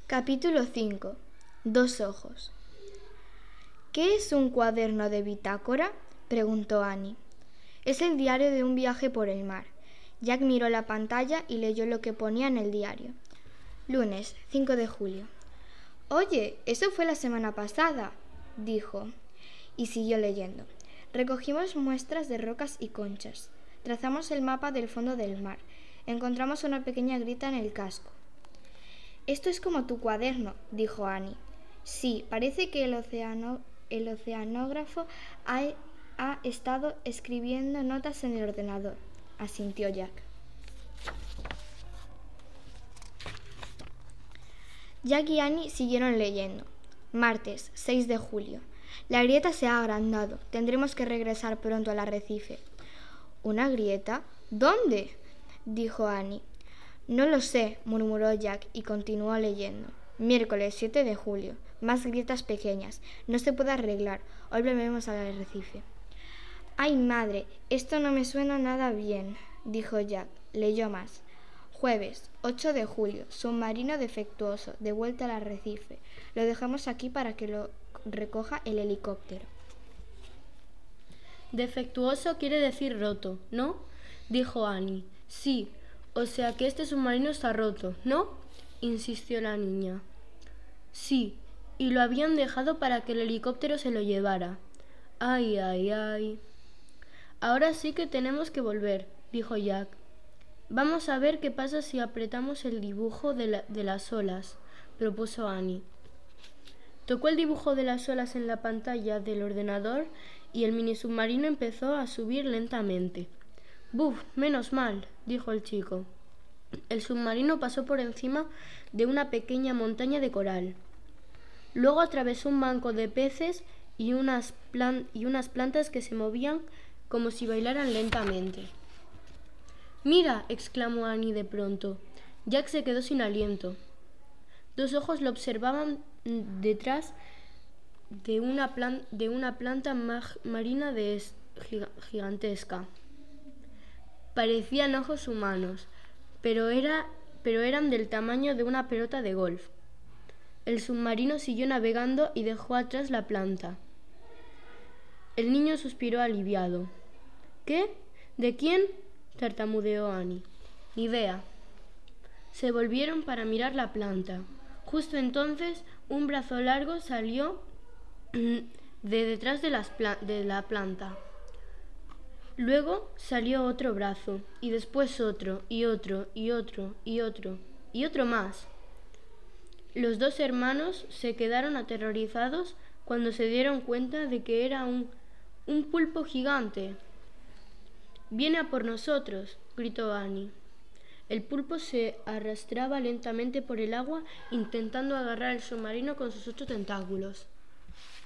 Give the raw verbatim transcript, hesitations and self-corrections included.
Capítulo cinco. Dos ojos. ¿Qué es un cuaderno de bitácora?, preguntó Annie. Es el diario de un viaje por el mar. Jack miró la pantalla y leyó lo que ponía en el diario. Lunes, cinco de julio. Oye, eso fue la semana pasada, dijo, y siguió leyendo. Recogimos muestras de rocas y conchas. Trazamos el mapa del fondo del mar. Encontramos una pequeña grieta en el casco. Esto es como tu cuaderno, dijo Annie. Sí, parece que el, oceano, el oceanógrafo ha, ha estado escribiendo notas en el ordenador, asintió Jack. Jack y Annie siguieron leyendo. Martes, seis de julio. La grieta se ha agrandado. Tendremos que regresar pronto al arrecife. ¿Una grieta? ¿Dónde?, dijo Annie. No lo sé, murmuró Jack y continuó leyendo. Miércoles siete de julio. Más grietas pequeñas. No se puede arreglar. Hoy volvemos al arrecife. ¡Ay, madre! Esto no me suena nada bien, dijo Jack. Leyó más. Jueves, ocho de julio. Submarino defectuoso. De vuelta al arrecife. Lo dejamos aquí para que lo recoja el helicóptero. Defectuoso quiere decir roto, ¿no?, dijo Annie. Sí. O sea que este submarino está roto, ¿no?, insistió la niña. Sí, y lo habían dejado para que el helicóptero se lo llevara. Ay, ay, ay. Ahora sí que tenemos que volver, dijo Jack. Vamos a ver qué pasa si apretamos el dibujo de, la, de las olas, propuso Annie. Tocó el dibujo de las olas en la pantalla del ordenador y el mini submarino empezó a subir lentamente. «Buf, menos mal», dijo el chico. El submarino pasó por encima de una pequeña montaña de coral. Luego atravesó un banco de peces y unas, plan- y unas plantas que se movían como si bailaran lentamente. «Mira», exclamó Annie de pronto. Jack se quedó sin aliento. Dos ojos lo observaban detrás de una, plan- de una planta mag- marina de es- giga- gigantesca. Parecían ojos humanos, pero, era, pero eran del tamaño de una pelota de golf. El submarino siguió navegando y dejó atrás la planta. El niño suspiró aliviado. «¿Qué? ¿De quién?», tartamudeó Annie. «Ni idea». Se volvieron para mirar la planta. Justo entonces un brazo largo salió de detrás de, las pla- de la planta. Luego salió otro brazo, y después otro, y otro, y otro, y otro, y otro más. Los dos hermanos se quedaron aterrorizados cuando se dieron cuenta de que era un, un pulpo gigante. «Viene a por nosotros», gritó Annie. El pulpo se arrastraba lentamente por el agua intentando agarrar el submarino con sus ocho tentáculos.